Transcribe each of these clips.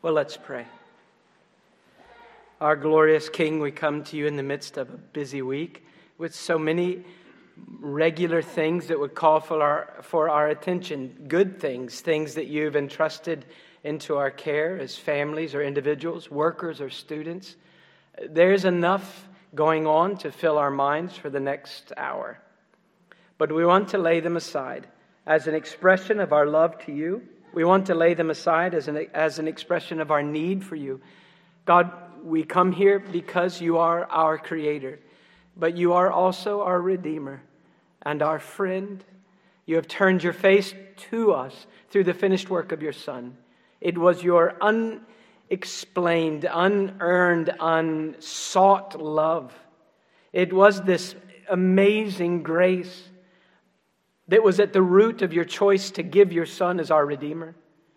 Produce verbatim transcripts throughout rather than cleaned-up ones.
Well, let's pray. Our glorious King, we come to you in the midst of a busy week with so many regular things that would call for our, for our attention, good things, things that you've entrusted into our care as families or individuals, workers or students. There's enough going on to fill our minds for the next hour. But we want to lay them aside as an expression of our love to you. We want to lay them aside as an, as an expression of our need for you. God, we come here because you are our Creator, but you are also our Redeemer and our friend. You have turned your face to us through the finished work of your Son. It was your unexplained, unearned, unsought love. It was this amazing grace that was at the root of your choice to give your Son as our Redeemer.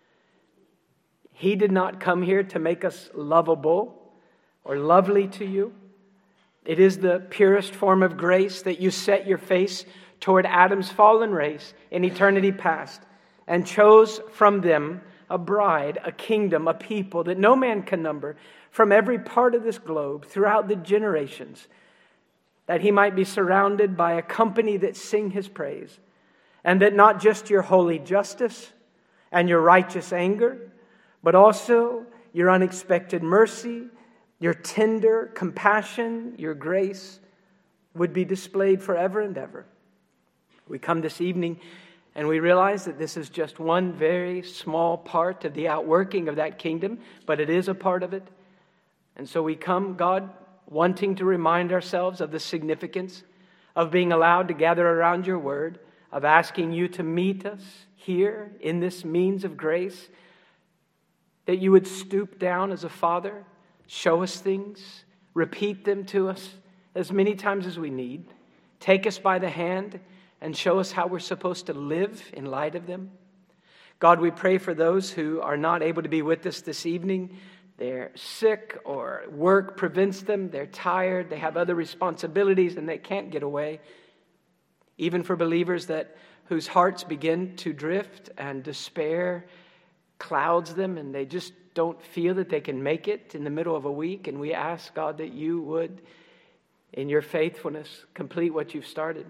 He did not come here to make us lovable or lovely to you. It is the purest form of grace that you set your face toward Adam's fallen race in eternity past and chose from them a bride, a kingdom, a people that no man can number from every part of this globe throughout the generations, that he might be surrounded by a company that sing his praise. And that not just your holy justice and your righteous anger, but also your unexpected mercy, your tender compassion, your grace would be displayed forever and ever. We come this evening and we realize that this is just one very small part of the outworking of that kingdom, but it is a part of it. And so we come, God, wanting to remind ourselves of the significance of being allowed to gather around your word, of asking you to meet us here in this means of grace, that you would stoop down as a father, show us things, repeat them to us as many times as we need, take us by the hand and show us how we're supposed to live in light of them. God, we pray for those who are not able to be with us this evening. They're sick or work prevents them, they're tired, they have other responsibilities and they can't get away. Even for believers that whose hearts begin to drift and despair clouds them and they just don't feel that they can make it in the middle of a week. And we ask, God, that you would, in your faithfulness, complete what you've started.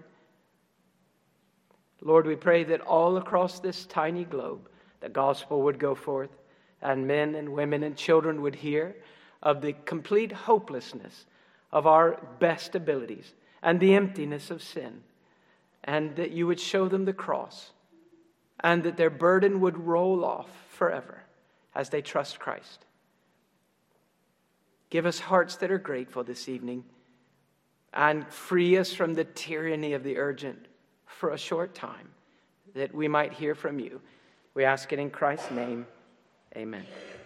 Lord, we pray that all across this tiny globe, the gospel would go forth and men and women and children would hear of the complete hopelessness of our best abilities and the emptiness of sin. And that you would show them the cross, and that their burden would roll off forever as they trust Christ. Give us hearts that are grateful this evening, and free us from the tyranny of the urgent for a short time, that we might hear from you. We ask it in Christ's name. Amen.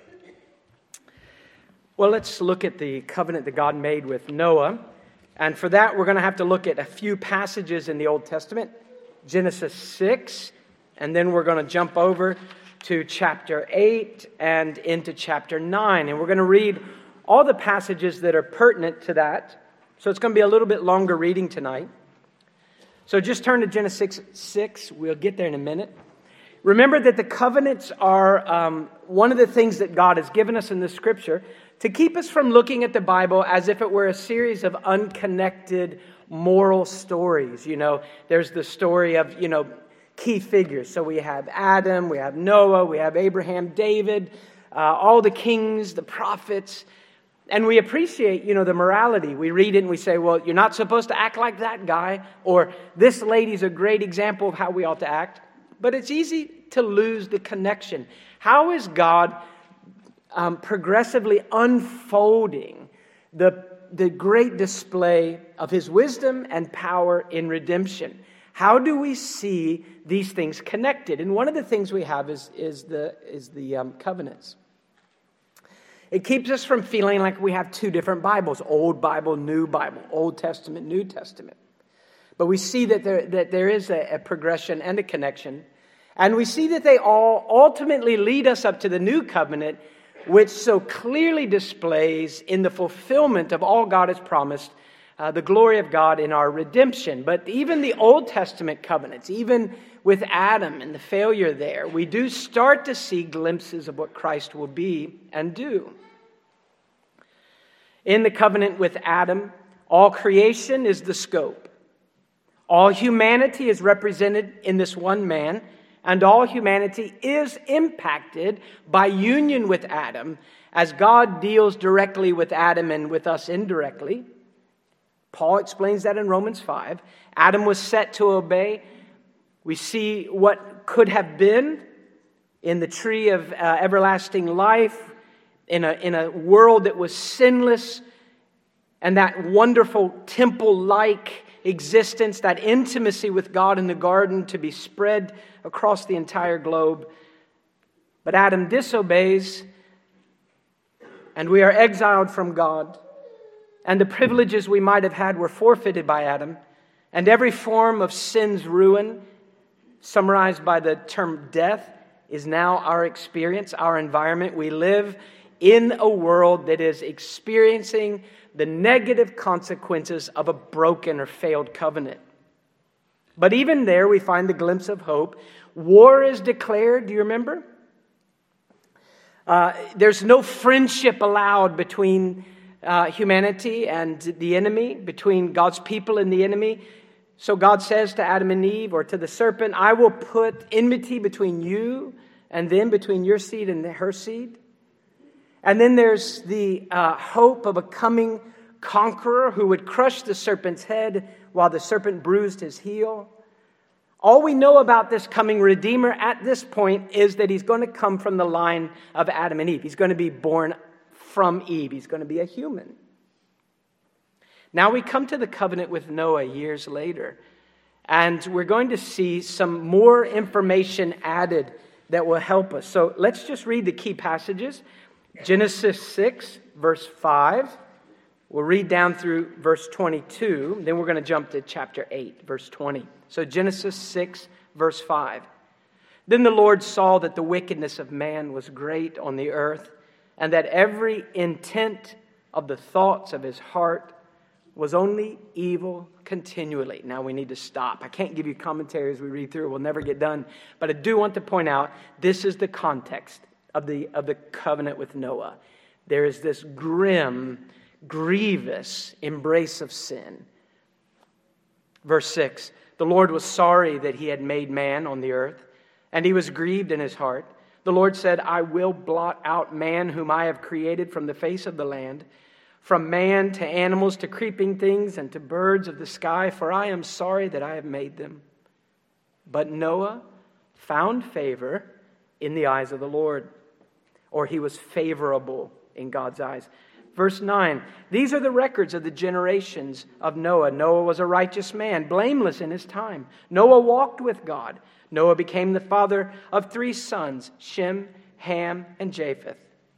Well, let's look at the covenant that God made with Noah. And for that, we're going to have to look at a few passages in the Old Testament, Genesis six, and then we're going to jump over to chapter eight and into chapter nine. And we're going to read all the passages that are pertinent to that. So it's going to be a little bit longer reading tonight. So just turn to Genesis six. We'll get there in a minute. Remember that the covenants are um, one of the things that God has given us in the Scripture to keep us from looking at the Bible as if it were a series of unconnected moral stories. You know, there's the story of, you know, key figures. So we have Adam, we have Noah, we have Abraham, David, uh, all the kings, the prophets. And we appreciate, you know, the morality. We read it and we say, well, you're not supposed to act like that guy. Or this lady's a great example of how we ought to act. But it's easy to lose the connection. How is God um, progressively unfolding the, the great display of his wisdom and power in redemption? How do we see these things connected? And one of the things we have is, is the, is the um, covenants. It keeps us from feeling like we have two different Bibles, Old Bible, New Bible, Old Testament, New Testament. But we see that there, that there is a, a progression and a connection. And we see that they all ultimately lead us up to the new covenant, which so clearly displays in the fulfillment of all God has promised uh, the glory of God in our redemption. But even the Old Testament covenants, even with Adam and the failure there, we do start to see glimpses of what Christ will be and do. In the covenant with Adam, all creation is the scope. All humanity is represented in this one man, and all humanity is impacted by union with Adam as God deals directly with Adam and with us indirectly. Paul explains that in Romans five. Adam was set to obey. We see what could have been in the tree of uh, everlasting life, in a, in a world that was sinless, and that wonderful temple-like existence, that intimacy with God in the garden to be spread across the entire globe. But Adam disobeys, and we are exiled from God. And the privileges we might have had were forfeited by Adam. And every form of sin's ruin, summarized by the term death, is now our experience, our environment. We live in a world that is experiencing the negative consequences of a broken or failed covenant. But even there, we find the glimpse of hope. War is declared, do you remember? Uh, there's no friendship allowed between uh, humanity and the enemy, between God's people and the enemy. So God says to Adam and Eve, or to the serpent, I will put enmity between you and them, between your seed and her seed. And then there's the uh, hope of a coming conqueror who would crush the serpent's head while the serpent bruised his heel. All we know about this coming Redeemer at this point is that he's going to come from the line of Adam and Eve. He's going to be born from Eve. He's going to be a human. Now we come to the covenant with Noah years later, and we're going to see some more information added that will help us. So let's just read the key passages. Genesis six, verse five. We'll read down through verse twenty-two. Then we're going to jump to chapter eight, verse twenty. So Genesis six, verse five. Then the Lord saw that the wickedness of man was great on the earth, and that every intent of the thoughts of his heart was only evil continually. Now we need to stop. I can't give you commentary as we read through. We'll never get done. But I do want to point out, this is the context of the, of the covenant with Noah. There is this grim, grievous embrace of sin. Verse six, the Lord was sorry that he had made man on the earth, and he was grieved in his heart. The Lord said, I will blot out man whom I have created from the face of the land, from man to animals to creeping things and to birds of the sky, for I am sorry that I have made them. But Noah found favor in the eyes of the Lord, or he was favorable in God's eyes. Verse nine, these are the records of the generations of Noah. Noah was a righteous man, blameless in his time. Noah walked with God. Noah became the father of three sons, Shem, Ham, and Japheth.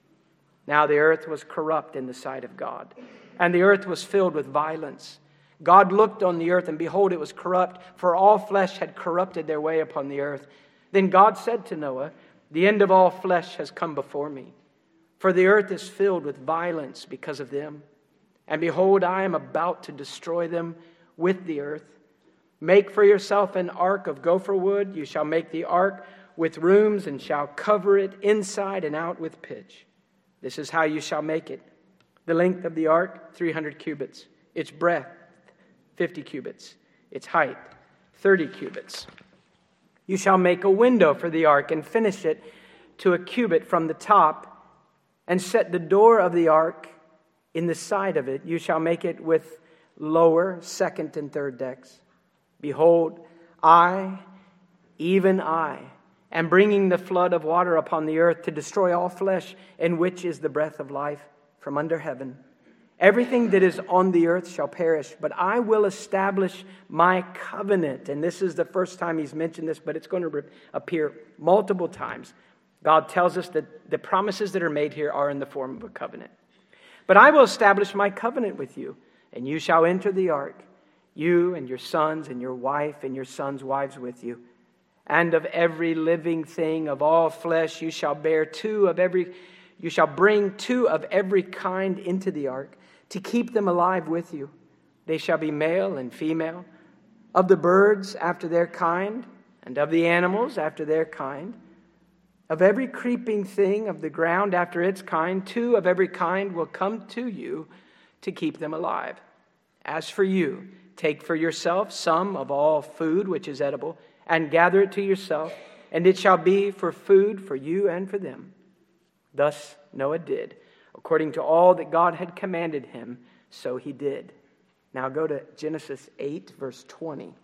Now the earth was corrupt in the sight of God, and the earth was filled with violence. God looked on the earth, and behold, it was corrupt, for all flesh had corrupted their way upon the earth. Then God said to Noah, the end of all flesh has come before me, for the earth is filled with violence because of them. And behold, I am about to destroy them with the earth. Make for yourself an ark of gopher wood. You shall make the ark with rooms and shall cover it inside and out with pitch. This is how you shall make it. The length of the ark, three hundred cubits. Its breadth, fifty cubits. Its height, thirty cubits. You shall make a window for the ark and finish it to a cubit from the top, and set the door of the ark in the side of it. You shall make it with lower, second, and third decks. Behold, I, even I, am bringing the flood of water upon the earth to destroy all flesh, in which is the breath of life from under heaven. Everything that is on the earth shall perish, but I will establish my covenant. And this is the first time he's mentioned this, but it's going to appear multiple times. God tells us that the promises that are made here are in the form of a covenant. But I will establish my covenant with you, and you shall enter the ark, you and your sons and your wife and your sons' wives with you. And of every living thing of all flesh you shall bear two of every, you shall bring two of every kind into the ark, to keep them alive with you. They shall be male and female, of the birds after their kind, and of the animals after their kind, of every creeping thing of the ground after its kind. Two of every kind will come to you to keep them alive. As for you, take for yourself some of all food which is edible, and gather it to yourself, and it shall be for food for you and for them. Thus Noah did, according to all that God had commanded him, so he did. Now go to Genesis eight, verse twenty.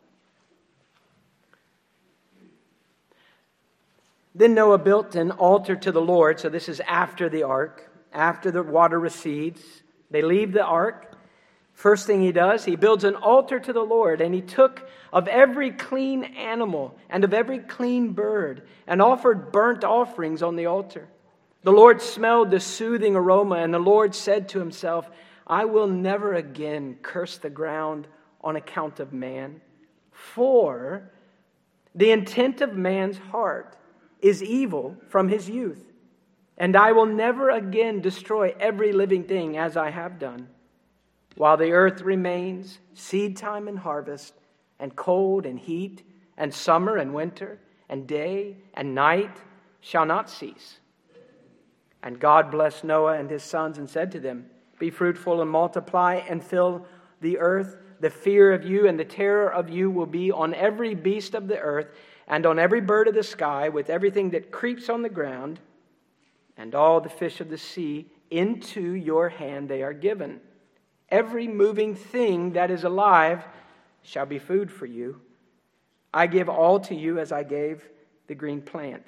Then Noah built an altar to the Lord. So this is after the ark, after the water recedes. They leave the ark. First thing he does, he builds an altar to the Lord, and he took of every clean animal and of every clean bird and offered burnt offerings on the altar. The Lord smelled the soothing aroma, and the Lord said to himself, I will never again curse the ground on account of man, for the intent of man's heart is evil from his youth, and I will never again destroy every living thing as I have done. While the earth remains, seed time and harvest, and cold and heat, and summer and winter, and day and night shall not cease. And God blessed Noah and his sons and said to them, be fruitful and multiply and fill the earth. The fear of you and the terror of you will be on every beast of the earth and on every bird of the sky, with everything that creeps on the ground, and all the fish of the sea. Into your hand they are given. Every moving thing that is alive shall be food for you. I give all to you as I gave the green plant.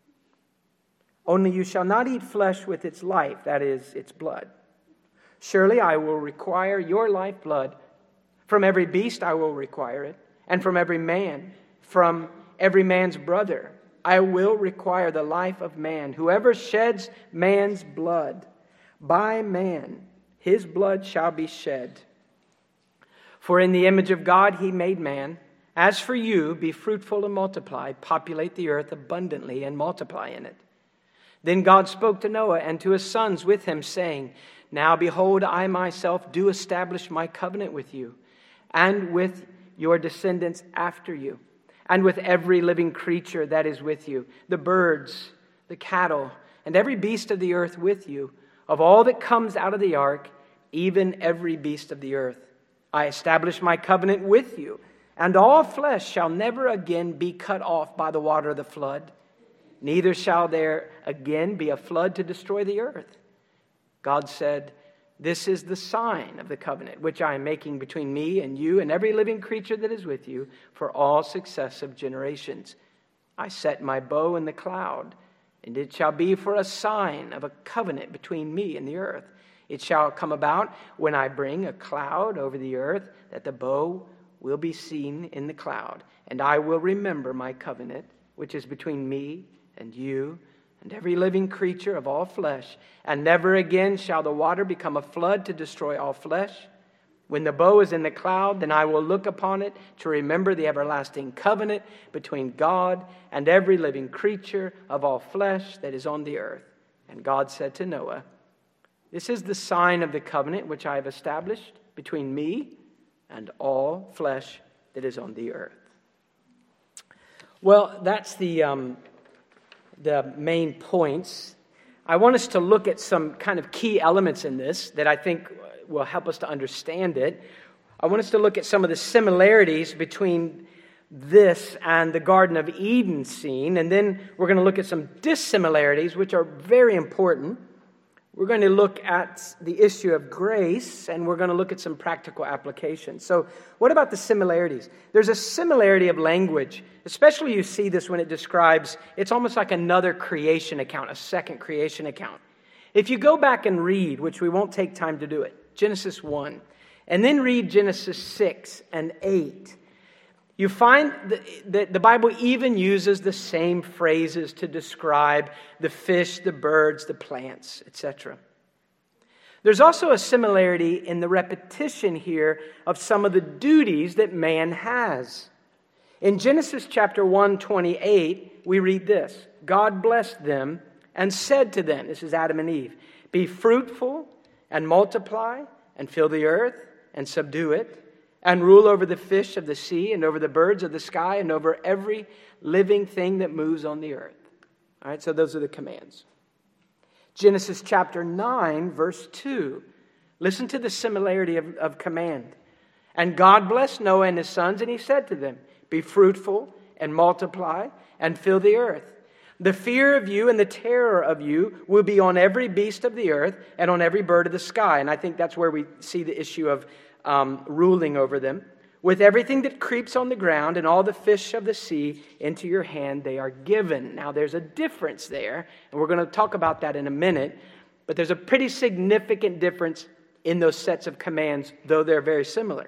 Only you shall not eat flesh with its life, that is, its blood. Surely I will require your lifeblood. From every beast I will require it, and from every man, from every man's brother, I will require the life of man. Whoever sheds man's blood, by man his blood shall be shed. For in the image of God he made man. As for you, be fruitful and multiply, populate the earth abundantly and multiply in it. Then God spoke to Noah and to his sons with him, saying, now behold, I myself do establish my covenant with you, and with your descendants after you, and with every living creature that is with you, the birds, the cattle, and every beast of the earth with you, of all that comes out of the ark, even every beast of the earth. I establish my covenant with you, and all flesh shall never again be cut off by the water of the flood, neither shall there again be a flood to destroy the earth. God said, this is the sign of the covenant which I am making between me and you and every living creature that is with you for all successive generations. I set my bow in the cloud, and it shall be for a sign of a covenant between me and the earth. It shall come about when I bring a cloud over the earth that the bow will be seen in the cloud, and I will remember my covenant which is between me and you and every living creature of all flesh, and never again shall the water become a flood to destroy all flesh. When the bow is in the cloud, then I will look upon it to remember the everlasting covenant between God and every living creature of all flesh that is on the earth. And God said to Noah, this is the sign of the covenant which I have established between me and all flesh that is on the earth. Well, that's the... Um, the main points. I want us to look at some kind of key elements in this that I think will help us to understand it. I want us to look at some of the similarities between this and the Garden of Eden scene, and then we're going to look at some dissimilarities, which are very important. We're going to look at the issue of grace, and we're going to look at some practical applications. So what about the similarities? There's a similarity of language. Especially you see this when it describes, it's almost like another creation account, a second creation account. If you go back and read, which we won't take time to do it, Genesis one, and then read Genesis six and eight, you find that the Bible even uses the same phrases to describe the fish, the birds, the plants, et cetera. There's also a similarity in the repetition here of some of the duties that man has. In Genesis chapter one twenty-eight, we read this. God blessed them and said to them, this is Adam and Eve, be fruitful and multiply and fill the earth and subdue it, and rule over the fish of the sea and over the birds of the sky and over every living thing that moves on the earth. All right, so those are the commands. Genesis chapter nine, verse two. Listen to the similarity of, of command. And God blessed Noah and his sons, and he said to them, be fruitful and multiply and fill the earth. The fear of you and the terror of you will be on every beast of the earth and on every bird of the sky. And I think that's where we see the issue of um, ruling over them. With everything that creeps on the ground and all the fish of the sea into your hand they are given. Now there's a difference there, and we're going to talk about that in a minute. But there's a pretty significant difference in those sets of commands, though they're very similar.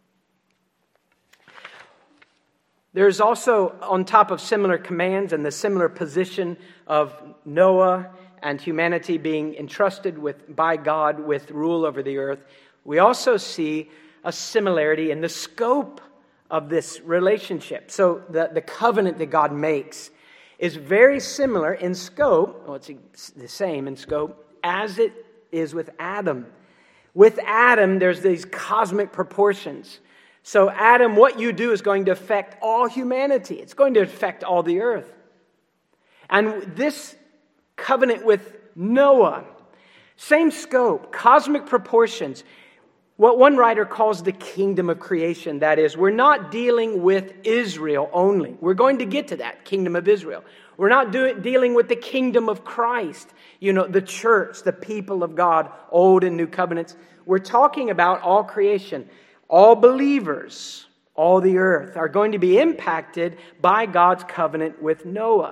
There's also, on top of similar commands and the similar position of Noah and humanity being entrusted with by God with rule over the earth, we also see a similarity in the scope of this relationship. So the, the covenant that God makes is very similar in scope, well, it's the same in scope, as it is with Adam. With Adam, there's these cosmic proportions. So Adam, what you do is going to affect all humanity. It's going to affect all the earth. And this covenant with Noah, same scope, cosmic proportions. What one writer calls the kingdom of creation. That is, we're not dealing with Israel only. We're going to get to that, kingdom of Israel. We're not do- dealing with the kingdom of Christ. You know, the church, the people of God, old and new covenants. We're talking about all creation. All believers, all the earth, are going to be impacted by God's covenant with Noah.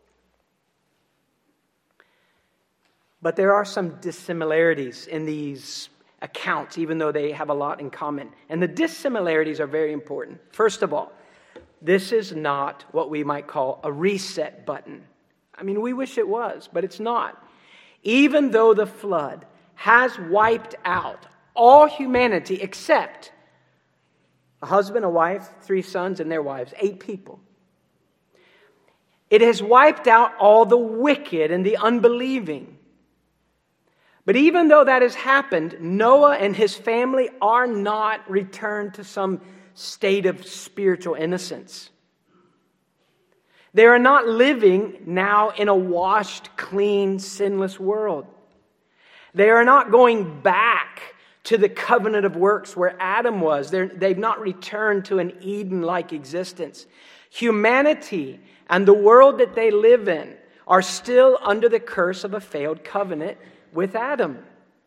But there are some dissimilarities in these accounts, even though they have a lot in common. And the dissimilarities are very important. First of all, this is not what we might call a reset button. I mean, we wish it was, but it's not. Even though the flood has wiped out all humanity except a husband, a wife, three sons, and their wives, eight people. It has wiped out all the wicked and the unbelieving. But even though that has happened, Noah and his family are not returned to some state of spiritual innocence. They are not living now in a washed, clean, sinless world. They are not going back to the covenant of works where Adam was. They're, they've not returned to an Eden-like existence. Humanity and the world that they live in are still under the curse of a failed covenant with Adam.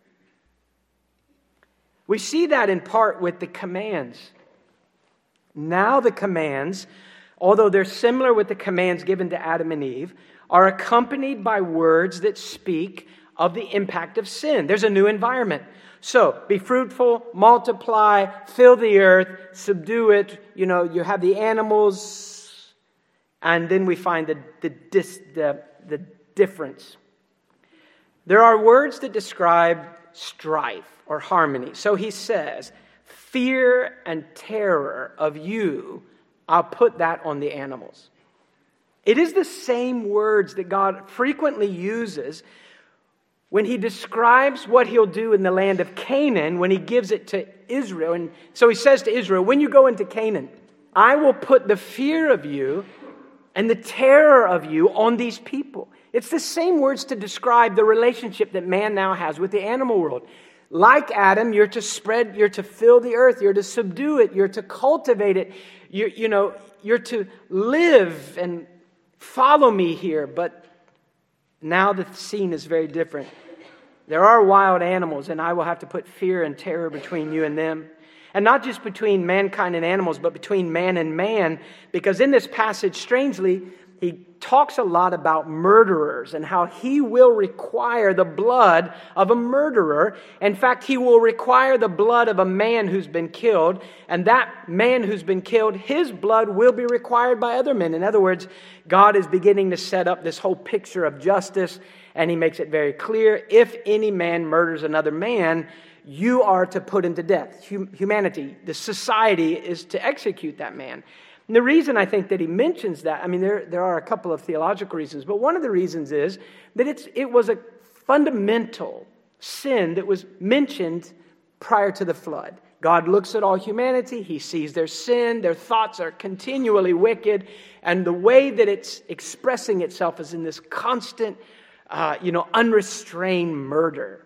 We see that in part with the commands. Now the commands, although they're similar with the commands given to Adam and Eve, are accompanied by words that speak of the impact of sin. There's a new environment. So, be fruitful, multiply, fill the earth, subdue it. You know, you have the animals, and then we find the, the, dis, the, the difference. There are words that describe strife or harmony. So he says, fear and terror of you, I'll put that on the animals. It is the same words that God frequently uses when he describes what he'll do in the land of Canaan, when he gives it to Israel. And so he says to Israel, when you go into Canaan, I will put the fear of you and the terror of you on these people. It's the same words to describe the relationship that man now has with the animal world. Like Adam, you're to spread, you're to fill the earth, you're to subdue it, you're to cultivate it, you, you know, you're to live and follow me here. But now the scene is very different. There are wild animals, and I will have to put fear and terror between you and them. And not just between mankind and animals, but between man and man. Because in this passage, strangely, he talks a lot about murderers and how he will require the blood of a murderer. In fact, he will require the blood of a man who's been killed. And that man who's been killed, his blood will be required by other men. In other words, God is beginning to set up this whole picture of justice. And he makes it very clear, if any man murders another man, you are to put him to death. Humanity, the society, is to execute that man. And the reason I think that he mentions that, I mean, there, there are a couple of theological reasons, but one of the reasons is that it's it was a fundamental sin that was mentioned prior to the flood. God looks at all humanity. He sees their sin. Their thoughts are continually wicked. And the way that it's expressing itself is in this constant, uh, you know, unrestrained murder.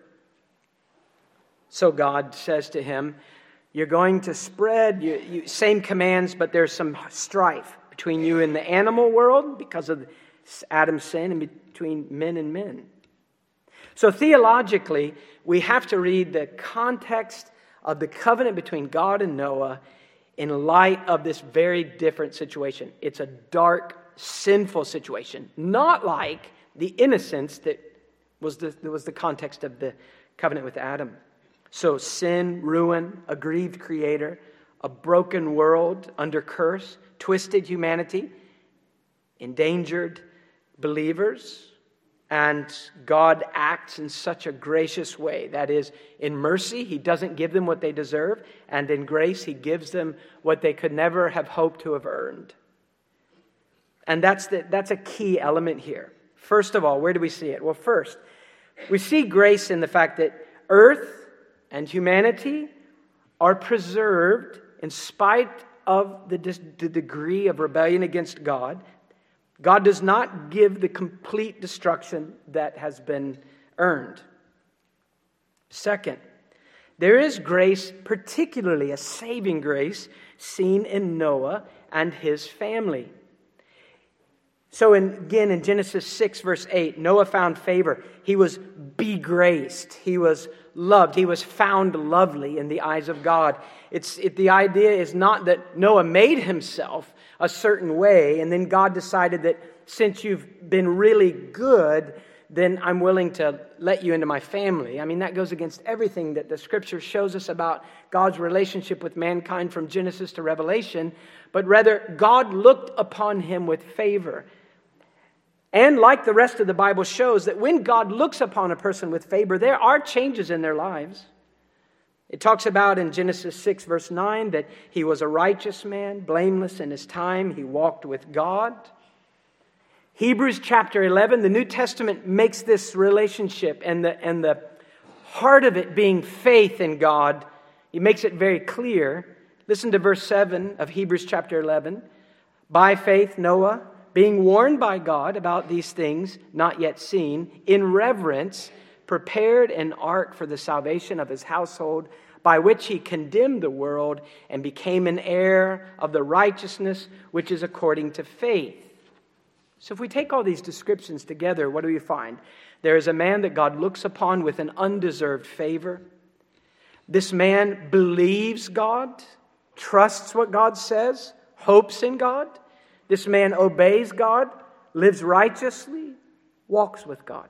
So God says to him, you're going to spread, you, you, same commands, but there's some strife between you and the animal world because of Adam's sin, and between men and men. So theologically, we have to read the context of the covenant between God and Noah in light of this very different situation. It's a dark, sinful situation, not like the innocence that was the, that was the context of the covenant with Adam. So sin, ruin, a grieved creator, a broken world under curse, twisted humanity, endangered believers, and God acts in such a gracious way. That is, in mercy, He doesn't give them what they deserve, and in grace, He gives them what they could never have hoped to have earned. And that's the, that's a key element here. First of all, where do we see it? Well, first, we see grace in the fact that earth and humanity are preserved in spite of the, the degree of rebellion against God. God does not give the complete destruction that has been earned. Second, there is grace, particularly a saving grace, seen in Noah and his family. So in, again, in Genesis six, verse eight, Noah found favor. He was begraced. He was loved. He was found lovely in the eyes of God. It's it, the idea is not that Noah made himself a certain way, and then God decided that since you've been really good, then I'm willing to let you into my family. I mean, that goes against everything that the Scripture shows us about God's relationship with mankind from Genesis to Revelation, but rather God looked upon him with favor. And like the rest of the Bible shows, that when God looks upon a person with favor, there are changes in their lives. It talks about in Genesis six, verse nine, that he was a righteous man, blameless in his time. He walked with God. Hebrews chapter eleven, the New Testament makes this relationship and the, and the heart of it being faith in God, he makes it very clear. Listen to verse seven of Hebrews chapter eleven. By faith, Noah, being warned by God about these things not yet seen, in reverence, prepared an ark for the salvation of his household, by which he condemned the world and became an heir of the righteousness which is according to faith. So if we take all these descriptions together, what do we find? There is a man that God looks upon with an undeserved favor. This man believes God, trusts what God says, hopes in God. This man obeys God, lives righteously, walks with God.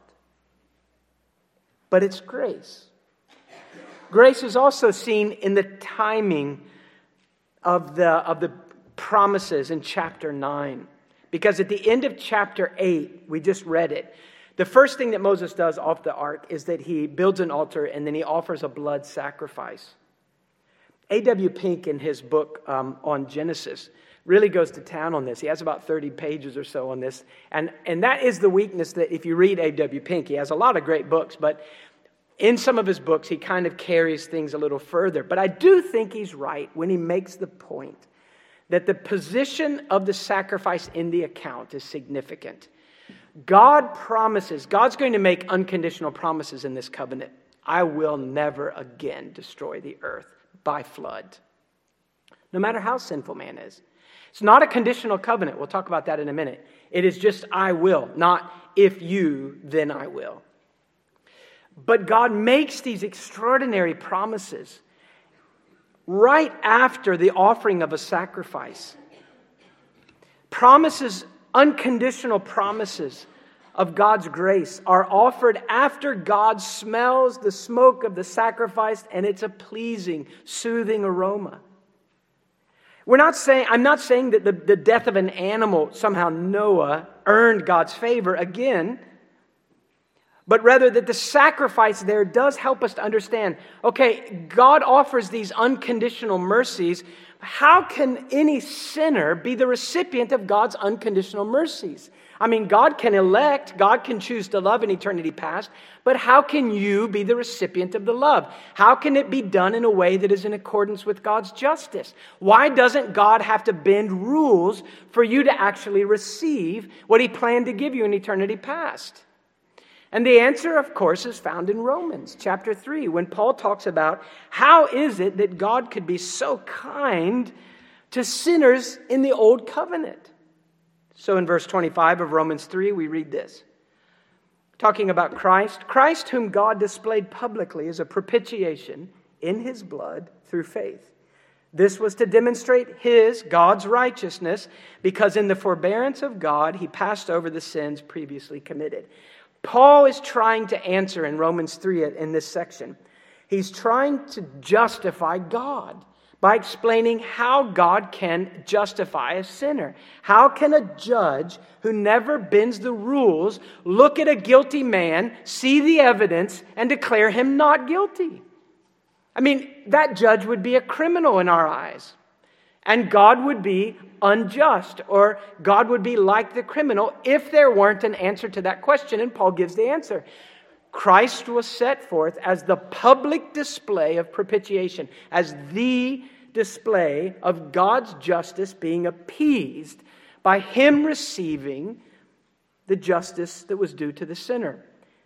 But it's grace. Grace is also seen in the timing of the, of the promises in chapter nine. Because at the end of chapter eight, we just read it, the first thing that Moses does off the ark is that he builds an altar and then he offers a blood sacrifice. A W Pink, in his book um, on Genesis, really goes to town on this. He has about thirty pages or so on this. And, and that is the weakness that if you read A W Pink, he has a lot of great books, but in some of his books, he kind of carries things a little further. But I do think he's right when he makes the point that the position of the sacrifice in the account is significant. God promises, God's going to make unconditional promises in this covenant. I will never again destroy the earth by flood, no matter how sinful man is. It's not a conditional covenant. We'll talk about that in a minute. It is just I will, not if you, then I will. But God makes these extraordinary promises right after the offering of a sacrifice. Promises, unconditional promises of God's grace are offered after God smells the smoke of the sacrifice and it's a pleasing, soothing aroma. We're not saying, I'm not saying that the, the death of an animal, somehow Noah earned God's favor again, but rather that the sacrifice there does help us to understand, okay, God offers these unconditional mercies. How can any sinner be the recipient of God's unconditional mercies? I mean, God can elect, God can choose to love in eternity past, but how can you be the recipient of the love? How can it be done in a way that is in accordance with God's justice? Why doesn't God have to bend rules for you to actually receive what He planned to give you in eternity past? And the answer, of course, is found in Romans chapter three, when Paul talks about how is it that God could be so kind to sinners in the old covenant. So in verse twenty-five of Romans three, we read this. Talking about Christ, Christ whom God displayed publicly as a propitiation in His blood through faith. This was to demonstrate His, God's righteousness, because in the forbearance of God, He passed over the sins previously committed. Paul is trying to answer in Romans three in this section. He's trying to justify God by explaining how God can justify a sinner. How can a judge who never bends the rules look at a guilty man, see the evidence, and declare him not guilty? I mean, that judge would be a criminal in our eyes. And God would be unjust, or God would be like the criminal if there weren't an answer to that question. And Paul gives the answer. Christ was set forth as the public display of propitiation, as the display of God's justice being appeased by Him receiving the justice that was due to the sinner.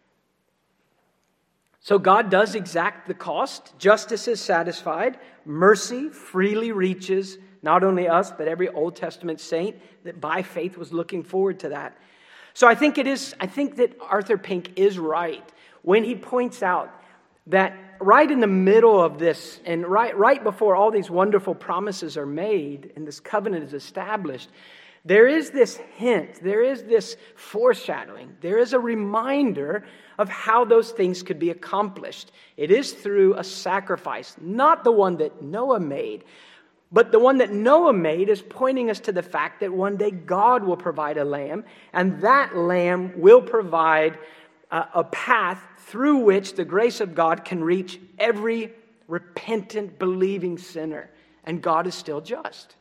So God does exact the cost. Justice is satisfied. Mercy freely reaches not only us, but every Old Testament saint that by faith was looking forward to that. So I think it is, I think that Arthur Pink is right when he points out that right in the middle of this, and right, right before all these wonderful promises are made and this covenant is established, there is this hint, there is this foreshadowing, there is a reminder of how those things could be accomplished. It is through a sacrifice, not the one that Noah made, but the one that Noah made is pointing us to the fact that one day God will provide a lamb, and that lamb will provide a, a path through which the grace of God can reach every repentant, believing sinner. And God is still just.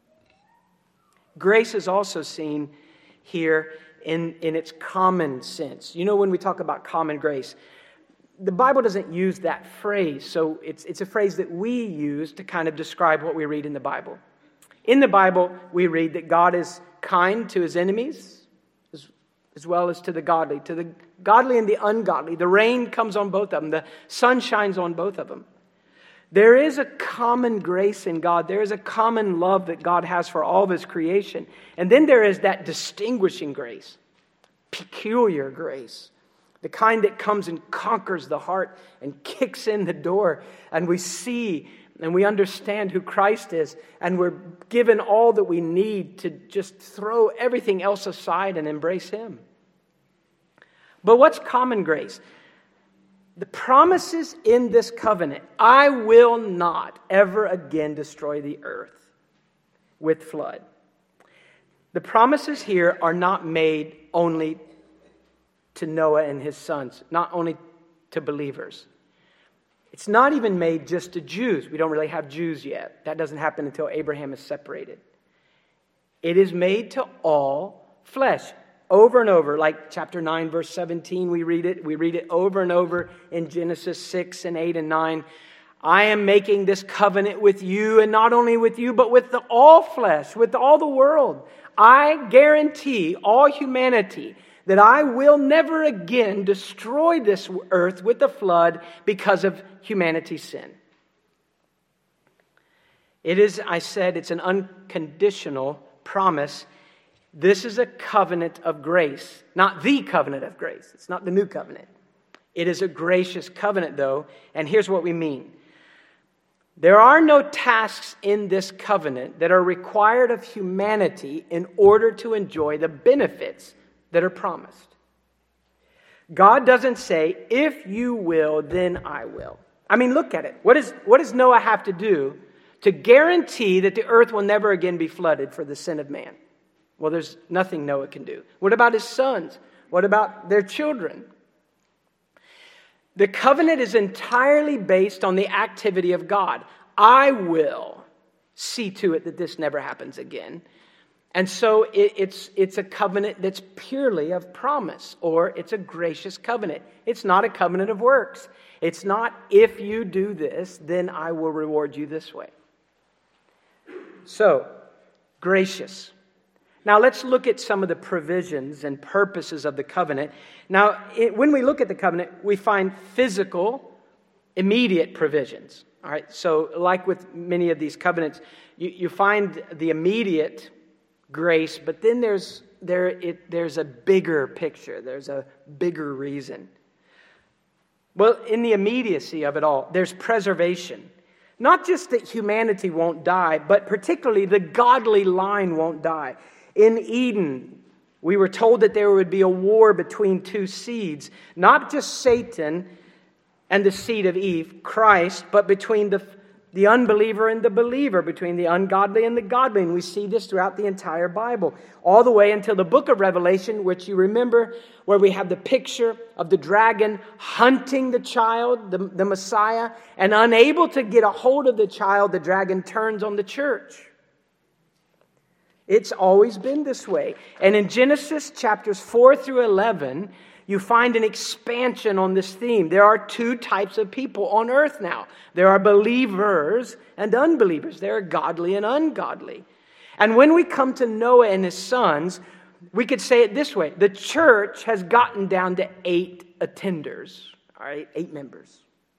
Grace is also seen here in, in its common sense. You know, when we talk about common grace, the Bible doesn't use that phrase, so it's, it's a phrase that we use to kind of describe what we read in the Bible. In the Bible, we read that God is kind to His enemies, as, as well as to the godly, to the godly and the ungodly. The rain comes on both of them. The sun shines on both of them. There is a common grace in God. There is a common love that God has for all of His creation. And then there is that distinguishing grace, peculiar grace. The kind that comes and conquers the heart and kicks in the door. And we see and we understand who Christ is. And we're given all that we need to just throw everything else aside and embrace Him. But what's common grace? The promises in this covenant, I will not ever again destroy the earth with flood. The promises here are not made only to Noah and his sons, not only to believers. It's not even made just to Jews. We don't really have Jews yet. That doesn't happen until Abraham is separated. It is made to all flesh. Over and over, like chapter nine, verse seventeen, we read it. We read it over and over in Genesis six and eight and nine. I am making this covenant with you, and not only with you, but with the all flesh, with all the world. I guarantee all humanity that I will never again destroy this earth with a flood because of humanity's sin. It is, I said, it's an unconditional promise. This is a covenant of grace, not the covenant of grace. It's not the new covenant. It is a gracious covenant, though, and here's what we mean. There are no tasks in this covenant that are required of humanity in order to enjoy the benefits that are promised. God doesn't say, if you will, then I will. I mean, look at it. What, is, what does Noah have to do to guarantee that the earth will never again be flooded for the sin of man? Well, there's nothing Noah can do. What about his sons? What about their children? The covenant is entirely based on the activity of God. I will see to it that this never happens again. And so it, it's, it's a covenant that's purely of promise, or it's a gracious covenant. It's not a covenant of works. It's not, if you do this, then I will reward you this way. So, gracious. Now let's look at some of the provisions and purposes of the covenant. Now, it, when we look at the covenant, we find physical, immediate provisions. All right, so like with many of these covenants, you, you find the immediate grace, but then there's there it there's a bigger picture. There's a bigger reason. Well, in the immediacy of it all, there's preservation. Not just that humanity won't die, but particularly the godly line won't die. In Eden, we were told that there would be a war between two seeds, not just Satan and the seed of Eve, Christ, but between the The unbeliever and the believer, between the ungodly and the godly. And we see this throughout the entire Bible, all the way until the book of Revelation, which you remember, where we have the picture of the dragon hunting the child, the, the Messiah, and unable to get a hold of the child, the dragon turns on the church. It's always been this way. And in Genesis chapters four through eleven, you find an expansion on this theme. There are two types of people on earth now. There are believers and unbelievers. There are godly and ungodly. And when we come to Noah and his sons, we could say it this way. The church has gotten down to eight attenders. All right, eight members.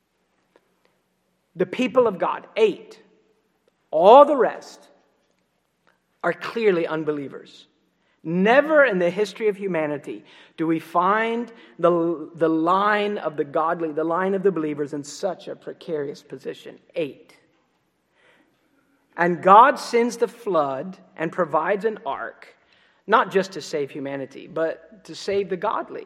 The people of God, eight. All the rest are clearly unbelievers. Never in the history of humanity do we find the, the line of the godly, the line of the believers in such a precarious position. Eight. And God sends the flood and provides an ark, not just to save humanity, but to save the godly.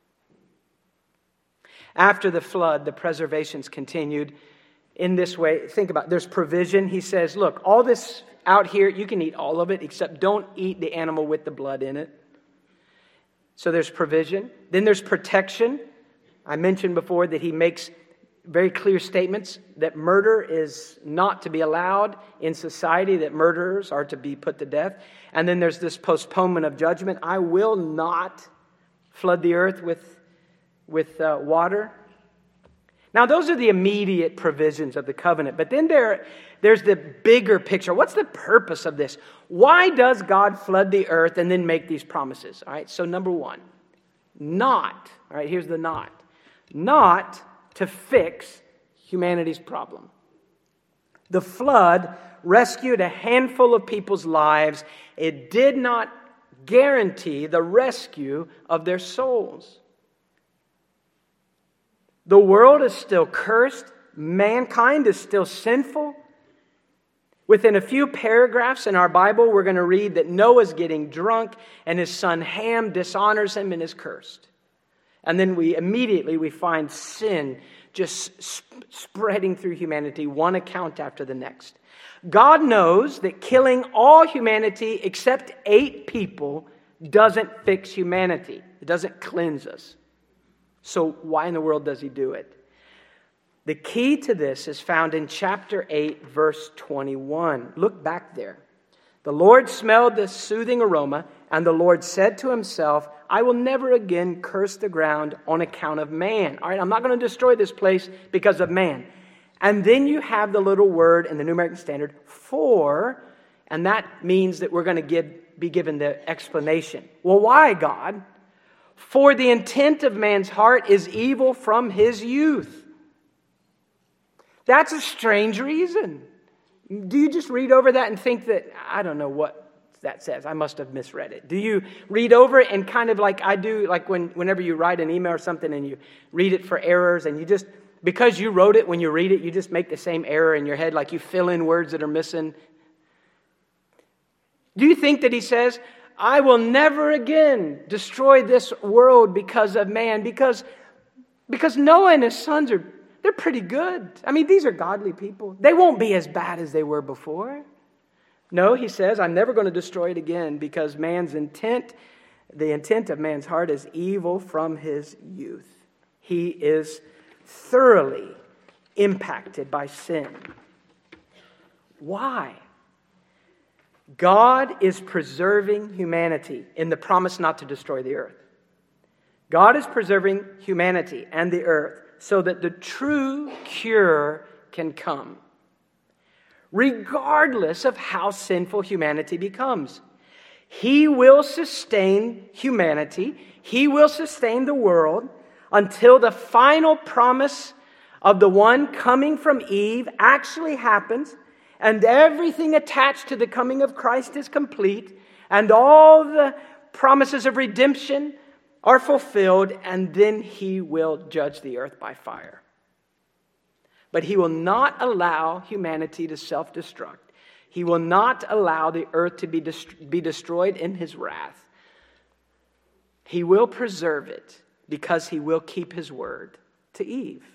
After the flood, the preservations continued in this way. Think about it. There's provision. He says, look, all this out here, you can eat all of it, except don't eat the animal with the blood in it. So there's provision. Then there's protection. I mentioned before that he makes very clear statements that murder is not to be allowed in society, that murderers are to be put to death. And then there's this postponement of judgment. I will not flood the earth with, with uh, water. Now, those are the immediate provisions of the covenant. But then there, there's the bigger picture. What's the purpose of this? Why does God flood the earth and then make these promises? All right, so number one, not, all right, here's the not, not to fix humanity's problem. The flood rescued a handful of people's lives. It did not guarantee the rescue of their souls. The world is still cursed. Mankind is still sinful. Within a few paragraphs in our Bible, we're going to read that Noah's getting drunk and his son Ham dishonors him and is cursed. And then we immediately we find sin just sp- spreading through humanity, one account after the next. God knows that killing all humanity except eight people doesn't fix humanity. It doesn't cleanse us. So why in the world does he do it? The key to this is found in chapter eight, verse twenty-one. Look back there. The Lord smelled the soothing aroma, and the Lord said to himself, I will never again curse the ground on account of man. All right, I'm not going to destroy this place because of man. And then you have the little word in the New American Standard, for, and that means that we're going to give, be given the explanation. Well, why, God? For the intent of man's heart is evil from his youth. That's a strange reason. Do you just read over that and think that, I don't know what that says. I must have misread it. Do you read over it and kind of like I do, like when whenever you write an email or something and you read it for errors and you just, because you wrote it, when you read it, you just make the same error in your head, like you fill in words that are missing? Do you think that he says, I will never again destroy this world because of man, because, because Noah and his sons are, they're pretty good. I mean, these are godly people. They won't be as bad as they were before. No, he says, I'm never going to destroy it again because man's intent, the intent of man's heart is evil from his youth. He is thoroughly impacted by sin. Why? God is preserving humanity in the promise not to destroy the earth. God is preserving humanity and the earth so that the true cure can come, regardless of how sinful humanity becomes. He will sustain humanity. He will sustain the world until the final promise of the one coming from Eve actually happens, and everything attached to the coming of Christ is complete, and all the promises of redemption are fulfilled, and then He will judge the earth by fire. But He will not allow humanity to self-destruct. He will not allow the earth to be, dest- be destroyed in His wrath. He will preserve it because He will keep His word to Eve.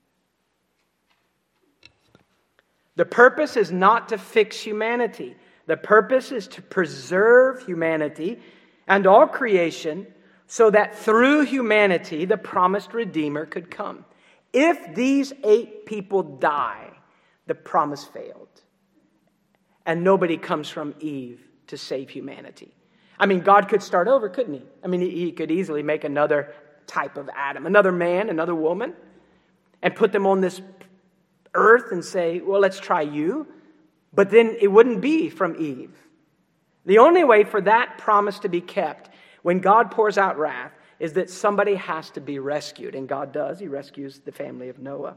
The purpose is not to fix humanity. The purpose is to preserve humanity and all creation so that through humanity the promised Redeemer could come. If these eight people die, the promise failed. And nobody comes from Eve to save humanity. I mean, God could start over, couldn't He? I mean, He could easily make another type of Adam, another man, another woman, and put them on this earth and say, well, let's try you. But then it wouldn't be from Eve. The only way for that promise to be kept when God pours out wrath is that somebody has to be rescued. And God does. He rescues the family of Noah.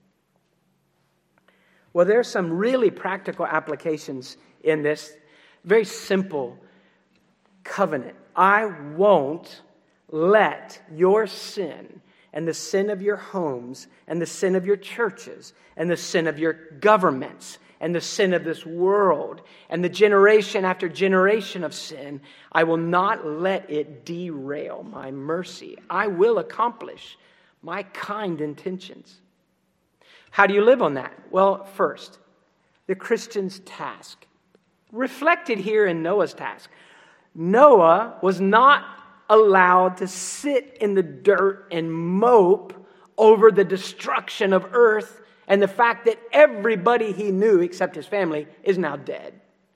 Well, there's some really practical applications in this very simple covenant. I won't let your sin and the sin of your homes and the sin of your churches and the sin of your governments and the sin of this world and the generation after generation of sin, I will not let it derail my mercy. I will accomplish my kind intentions. How do you live on that? Well, first, the Christian's task. Reflected here in Noah's task. Noah was not allowed to sit in the dirt and mope over the destruction of earth and the fact that everybody he knew except his family is now dead.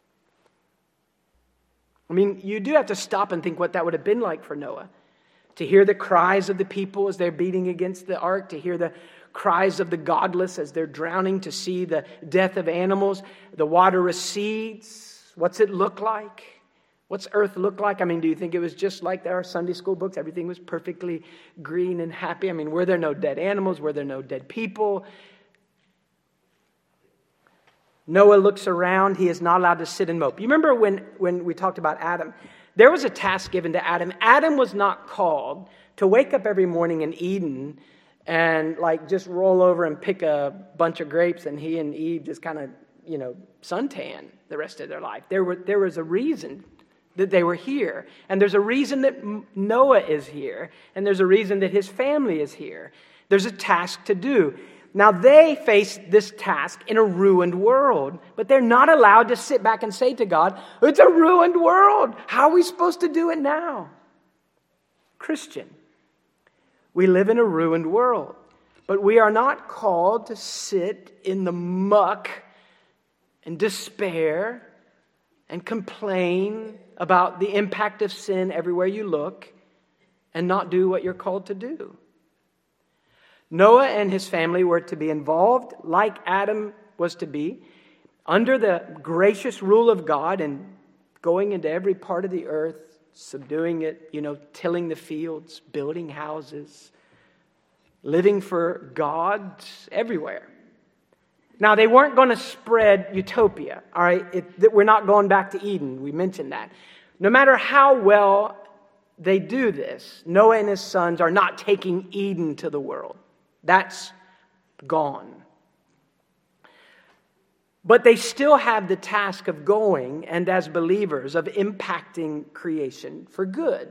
I mean, you do have to stop and think what that would have been like for Noah. To hear the cries of the people as they're beating against the ark, to hear the cries of the godless as they're drowning, to see the death of animals, the water recedes. What's it look like? What's earth look like? I mean, do you think it was just like our Sunday school books? Everything was perfectly green and happy. I mean, were there no dead animals? Were there no dead people? Noah looks around. He is not allowed to sit and mope. You remember when, when we talked about Adam? There was a task given to Adam. Adam was not called to wake up every morning in Eden and like just roll over and pick a bunch of grapes and he and Eve just kind of, you know, suntan the rest of their life. There were there was a reason that they were here. And there's a reason that Noah is here. And there's a reason that his family is here. There's a task to do. Now, they face this task in a ruined world. But they're not allowed to sit back and say to God, it's a ruined world. How are we supposed to do it now? Christian, we live in a ruined world. But we are not called to sit in the muck and despair and complain about the impact of sin everywhere you look and not do what you're called to do. Noah and his family were to be involved like Adam was to be under the gracious rule of God and going into every part of the earth, subduing it, you know, tilling the fields, building houses, living for God everywhere. Now, they weren't going to spread utopia, all right? It, we're not going back to Eden. We mentioned that. No matter how well they do this, Noah and his sons are not taking Eden to the world. That's gone. But they still have the task of going and as believers of impacting creation for good.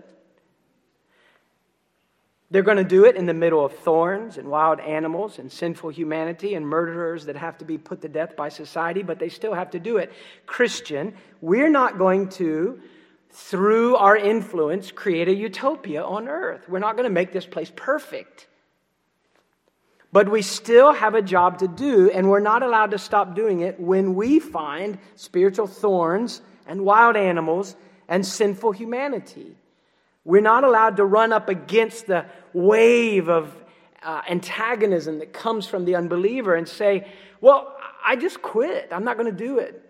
They're going to do it in the middle of thorns and wild animals and sinful humanity and murderers that have to be put to death by society, but they still have to do it. Christian, we're not going to, through our influence, create a utopia on earth. We're not going to make this place perfect. But we still have a job to do, and we're not allowed to stop doing it when we find spiritual thorns and wild animals and sinful humanity. We're not allowed to run up against the wave of uh, antagonism that comes from the unbeliever and say, well, I just quit. I'm not going to do it.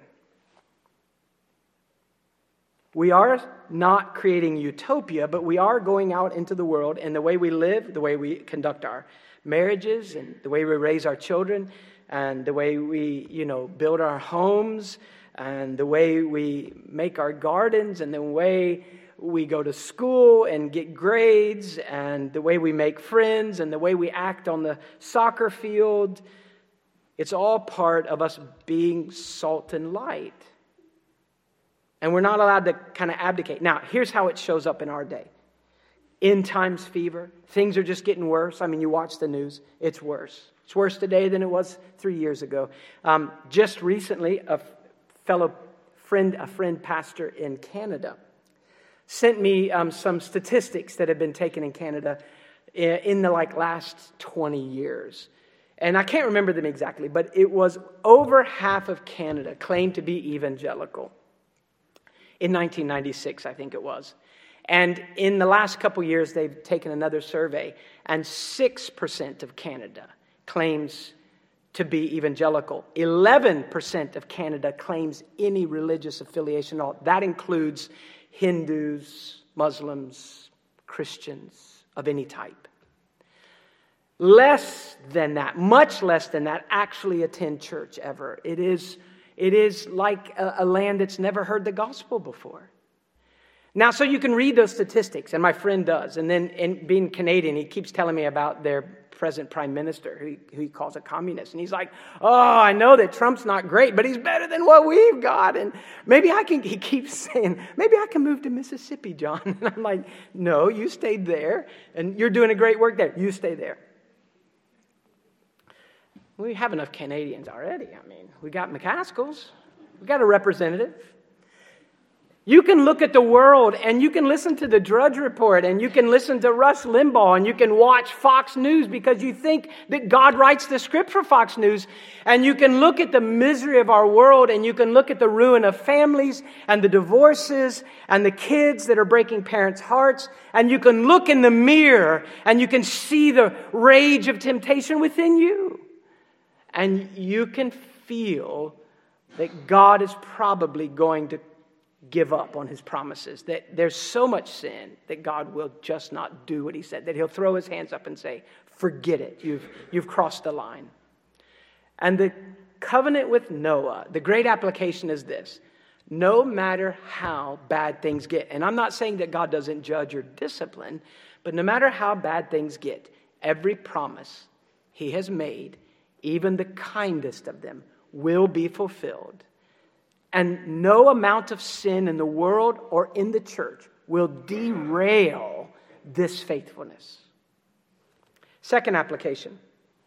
We are not creating utopia, but we are going out into the world, and the way we live, the way we conduct our marriages, and the way we raise our children, and the way we, you know, build our homes, and the way we make our gardens, and the way we go to school and get grades, and the way we make friends, and the way we act on the soccer field. It's all part of us being salt and light. And we're not allowed to kind of abdicate. Now, here's how it shows up in our day. End times fever. Things are just getting worse. I mean, you watch the news. It's worse. It's worse today than it was three years ago. Um, just recently, a fellow friend, a friend pastor in Canada, sent me um, some statistics that have been taken in Canada in, in the like last twenty years. And I can't remember them exactly, but it was over half of Canada claimed to be evangelical. In nineteen ninety-six, I think it was. And in the last couple years, they've taken another survey, and six percent of Canada claims to be evangelical. eleven percent of Canada claims any religious affiliation at all. That includes Hindus, Muslims, Christians of any type. Less than that, much less than that, actually attend church ever. It is, it is like a, a land that's never heard the gospel before. Now, so you can read those statistics, and my friend does. And then, in being Canadian, he keeps telling me about their present prime minister, who he, who he calls a communist. And he's like, oh, I know that Trump's not great, but he's better than what we've got. And maybe I can, he keeps saying, maybe I can move to Mississippi, John. And I'm like, no, you stayed there, and you're doing a great work there. You stay there. We have enough Canadians already. I mean, we got McCaskills. We got a representative. You can look at the world, and you can listen to the Drudge Report, and you can listen to Rush Limbaugh, and you can watch Fox News because you think that God writes the script for Fox News. And you can look at the misery of our world, and you can look at the ruin of families and the divorces and the kids that are breaking parents' hearts. And you can look in the mirror, and you can see the rage of temptation within you. And you can feel that God is probably going to give up on his promises, that there's so much sin that God will just not do what he said, that he'll throw his hands up and say, forget it, you've, you've crossed the line. And the covenant with Noah, the great application is this: no matter how bad things get, and I'm not saying that God doesn't judge or discipline, but no matter how bad things get, every promise he has made, even the kindest of them, will be fulfilled. And no amount of sin in the world or in the church will derail this faithfulness. Second application.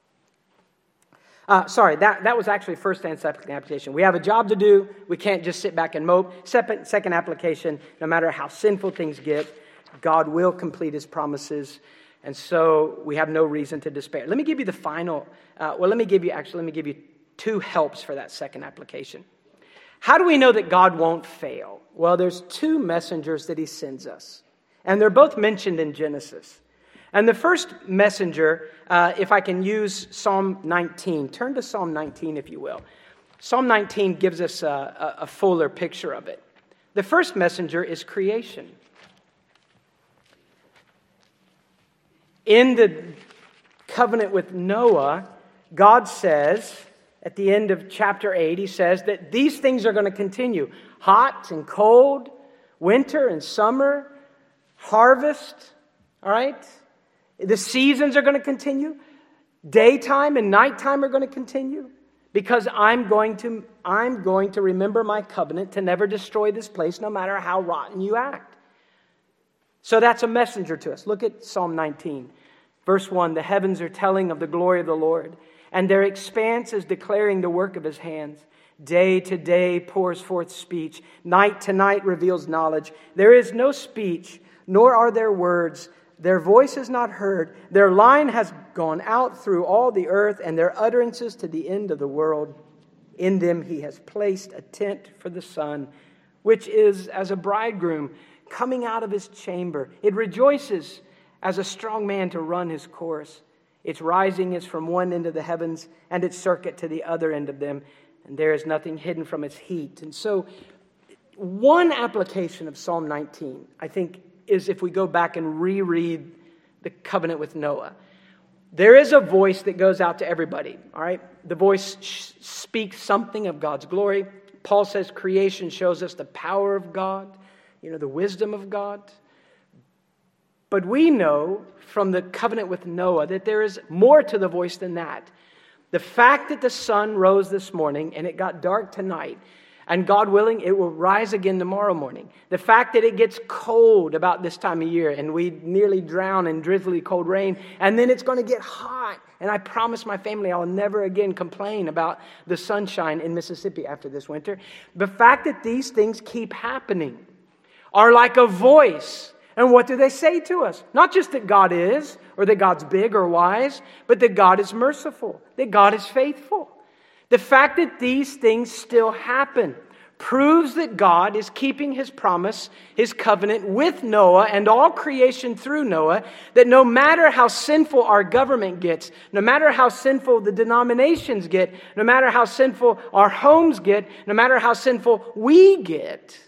Uh, sorry, that, that was actually first and second application. We have a job to do. We can't just sit back and mope. Second, second application, no matter how sinful things get, God will complete his promises. And so we have no reason to despair. Let me give you the final, uh, well, let me give you, actually, let me give you two helps for that second application. How do we know that God won't fail? Well, there's two messengers that he sends us. And they're both mentioned in Genesis. And the first messenger, uh, if I can use Psalm nineteen. Turn to Psalm nineteen, if you will. Psalm nineteen gives us a, a, a fuller picture of it. The first messenger is creation. In the covenant with Noah, God says, at the end of chapter eight, he says that these things are going to continue. Hot and cold, winter and summer, harvest, all right? The seasons are going to continue. Daytime and nighttime are going to continue. Because I'm going to, I'm going to remember my covenant to never destroy this place no matter how rotten you act. So that's a messenger to us. Look at Psalm nineteen. Verse one, the heavens are telling of the glory of the Lord, and their expanse is declaring the work of his hands. Day to day pours forth speech. Night to night reveals knowledge. There is no speech, nor are there words. Their voice is not heard. Their line has gone out through all the earth, and their utterances to the end of the world. In them he has placed a tent for the sun, which is as a bridegroom coming out of his chamber. It rejoices as a strong man to run his course. Its rising is from one end of the heavens, and its circuit to the other end of them, and there is nothing hidden from its heat. And so, one application of Psalm nineteen, I think, is if we go back and reread the covenant with Noah. There is a voice that goes out to everybody, all right? The voice sh- speaks something of God's glory. Paul says creation shows us the power of God, you know, the wisdom of God. But we know from the covenant with Noah that there is more to the voice than that. The fact that the sun rose this morning and it got dark tonight, and God willing, it will rise again tomorrow morning. The fact that it gets cold about this time of year and we nearly drown in drizzly cold rain, and then it's going to get hot. And I promise my family I will never again complain about the sunshine in Mississippi after this winter. The fact that these things keep happening are like a voice. And what do they say to us? Not just that God is, or that God's big or wise, but that God is merciful, that God is faithful. The fact that these things still happen proves that God is keeping His promise, His covenant with Noah and all creation through Noah, that no matter how sinful our government gets, no matter how sinful the denominations get, no matter how sinful our homes get, no matter how sinful we get,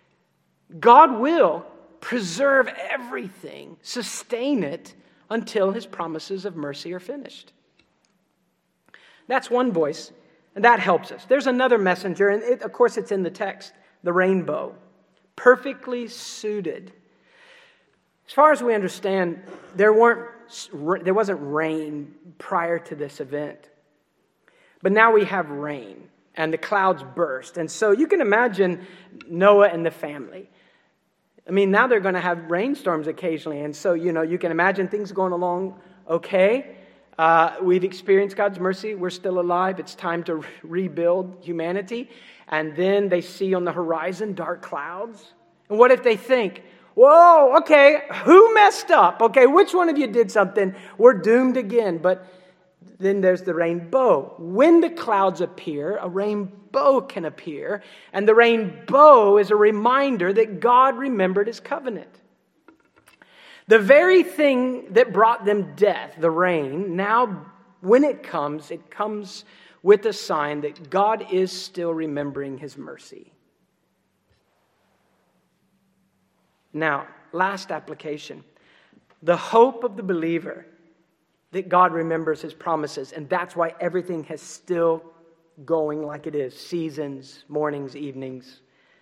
God will preserve everything, sustain it until His promises of mercy are finished. That's one voice. And that helps us. There's another messenger, and it, of course it's in the text, the rainbow, perfectly suited. As far as we understand, there weren't there wasn't rain prior to this event. But now we have rain, and the clouds burst. And so you can imagine Noah and the family. I mean, now they're going to have rainstorms occasionally, and so, you know, you can imagine things going along okay. Uh, we've experienced God's mercy. We're still alive. It's time to re- rebuild humanity. And then they see on the horizon dark clouds. And what if they think, whoa, okay, who messed up? Okay, which one of you did something? We're doomed again. But then there's the rainbow. When the clouds appear, a rainbow can appear. And the rainbow is a reminder that God remembered His covenant. The very thing that brought them death, the rain, now when it comes, it comes with a sign that God is still remembering His mercy. Now, last application. The hope of the believer that God remembers His promises, and that's why everything is still going like it is. Seasons, mornings, evenings.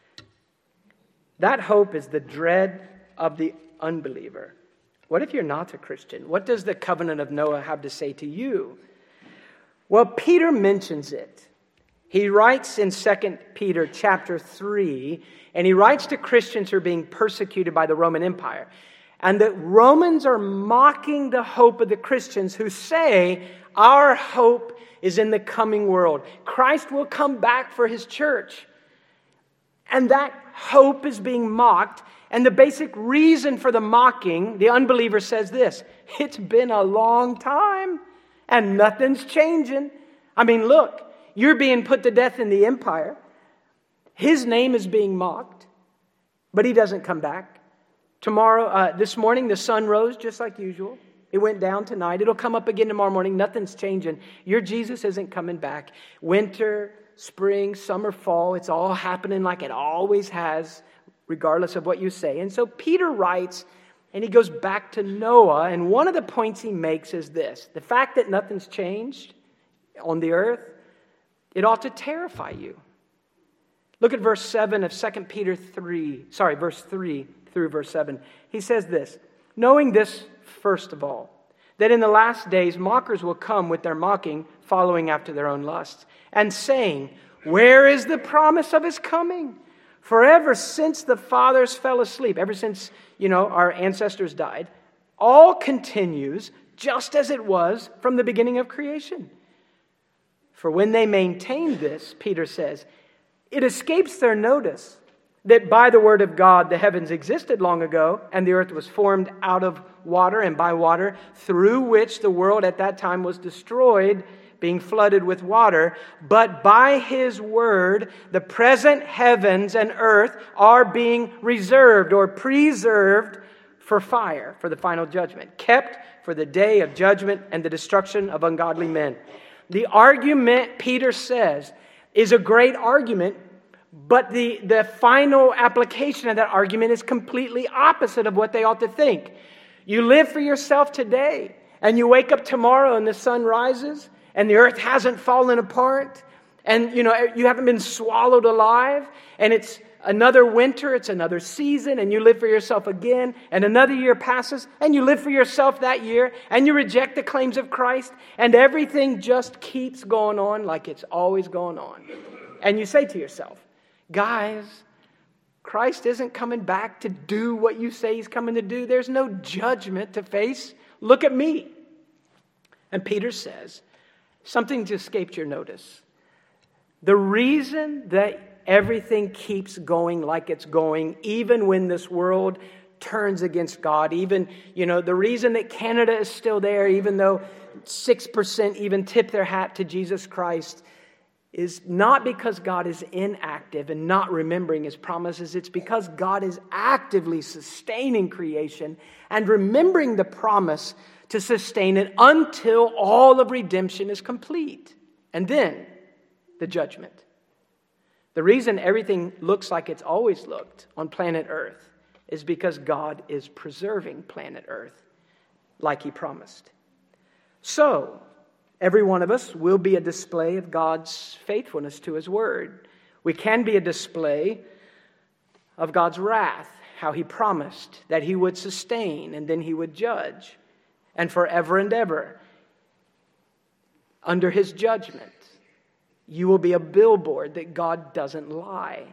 That hope is the dread of the unbeliever. What if you're not a Christian? What does the covenant of Noah have to say to you? Well, Peter mentions it. He writes in Second Peter chapter three, and he writes to Christians who are being persecuted by the Roman Empire. And the Romans are mocking the hope of the Christians who say, our hope is in the coming world. Christ will come back for His church. And that hope is being mocked. And the basic reason for the mocking, the unbeliever says this: it's been a long time and nothing's changing. I mean, look, you're being put to death in the empire. His name is being mocked, but He doesn't come back. Tomorrow, uh, this morning, the sun rose just like usual. It went down tonight. It'll come up again tomorrow morning. Nothing's changing. Your Jesus isn't coming back. Winter, spring, summer, fall, it's all happening like it always has, regardless of what you say. And so Peter writes, and he goes back to Noah, and one of the points he makes is this: the fact that nothing's changed on the earth, it ought to terrify you. Look at verse seven of Second Peter three, sorry, verse three through verse seven. He says this: knowing this, first of all, that in the last days mockers will come with their mocking, following after their own lusts, and saying, where is the promise of His coming? For ever since the fathers fell asleep, ever since, you know, our ancestors died, all continues just as it was from the beginning of creation. For when they maintain this, Peter says, it escapes their notice that by the word of God the heavens existed long ago, and the earth was formed out of water and by water, through which the world at that time was destroyed, being flooded with water. But by his word, the present heavens and earth are being reserved or preserved for fire, for the final judgment, kept for the day of judgment and the destruction of ungodly men. The argument, Peter says, is a great argument, but the, the final application of that argument is completely opposite of what they ought to think. You live for yourself today, and you wake up tomorrow and the sun rises, and the earth hasn't fallen apart, and you know you haven't been swallowed alive, and it's another winter, it's another season, and you live for yourself again, and another year passes, and you live for yourself that year, and you reject the claims of Christ, and everything just keeps going on like it's always going on. And you say to yourself, guys, Christ isn't coming back to do what you say he's coming to do. There's no judgment to face. Look at me. And Peter says, something just escaped your notice. The reason that everything keeps going like it's going, even when this world turns against God, even, you know, the reason that Canada is still there, even though six percent even tip their hat to Jesus Christ, is not because God is inactive and not remembering his promises. It's because God is actively sustaining creation and remembering the promise to sustain it until all of redemption is complete. And then the judgment. The reason everything looks like it's always looked on planet Earth is because God is preserving planet Earth like he promised. So, every one of us will be a display of God's faithfulness to his word. We can be a display of God's wrath, how he promised that he would sustain and then he would judge. And forever and ever, under his judgment, you will be a billboard that God doesn't lie.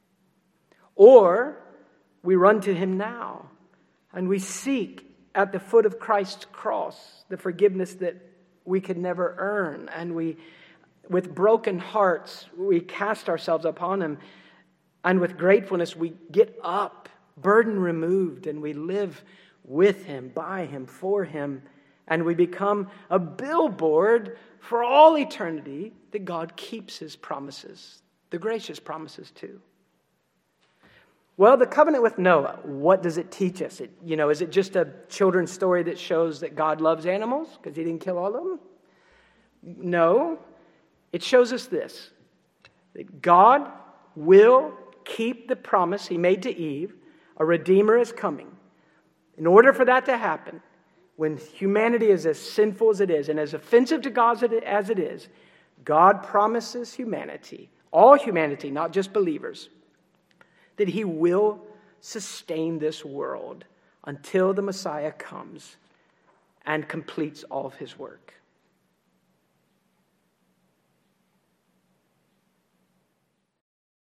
Or we run to him now and we seek at the foot of Christ's cross the forgiveness that we could never earn. And we, with broken hearts, we cast ourselves upon him. And with gratefulness, we get up, burden removed, and we live with him, by him, for him. And we become a billboard for all eternity that God keeps his promises, the gracious promises too. Well, the covenant with Noah, what does it teach us? It, you know, is it just a children's story that shows that God loves animals because he didn't kill all of them? No. It shows us this, that God will keep the promise he made to Eve. A Redeemer is coming. In order for that to happen, when humanity is as sinful as it is and as offensive to God as it is, God promises humanity, all humanity, not just believers, that he will sustain this world until the Messiah comes and completes all of his work.